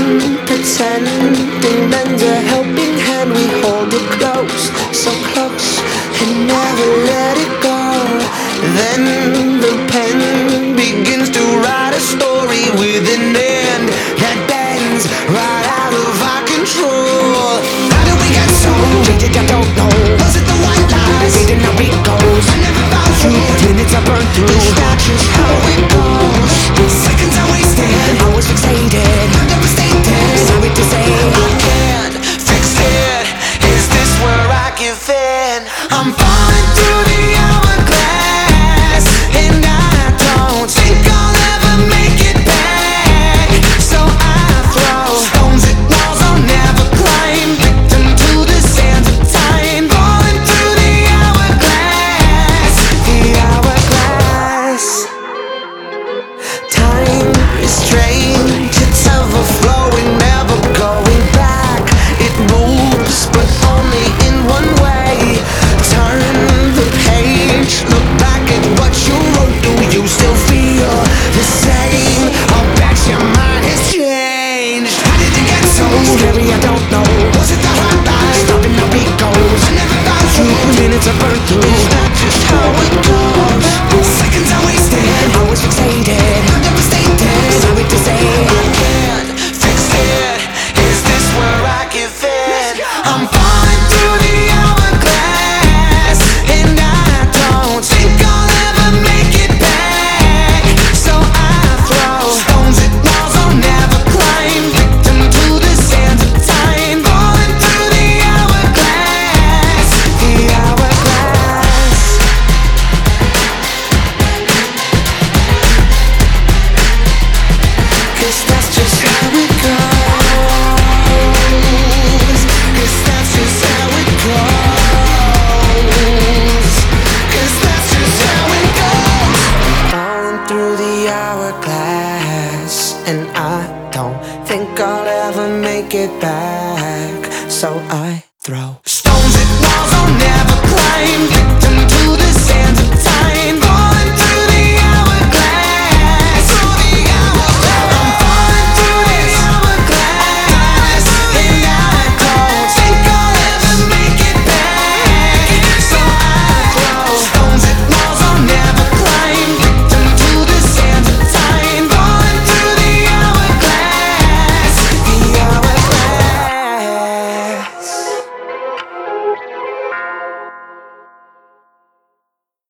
pretending lends a helping hand. We hold it close, so close, and never let it go. Then the pen begins to write a story with an end that bends right out of our control. How did we get so jaded? I don't know. Was it the white lies? Fading how it goes. I never found you. Minutes I burned through. That's just how it goes. Seconds I wasted. I was fixated. I'm devastated. Sorry to say I can't fix it. Is this where I give in? I'm falling through the hourglass, and I don't think I'll ever make it back. So I throw stones at walls I'll never climb, victim to the sands of time. Falling through the hourglass, the hourglass. Time is strange, it's ever-flowing, never going back. It moves, but only in one way. Turn the page, look back at what you wrote. Do you still feel the same? I'll bet your mind has changed. How did it get so scary? I don't know. Was it the hot light? Stopping how it goes. I never found you. Minutes I burned through. Is that just how it goes? Seconds I wasted. I was fixated. I'm devastated. Sorry to say I can't fix it. Is this where I give in? I'm falling through the hourglass, and I don't think I'll ever make it back. So I throw stones at walls I'll never climb, victim to the sands of time. Falling through the hourglass, the hourglass. 'Cause that's just how it goes. 'Cause that's just how it goes. 'Cause that's just how it goes. Falling through the hourglass, and I don't think I'll ever make it back. So I throw stones at walls I'll never climb,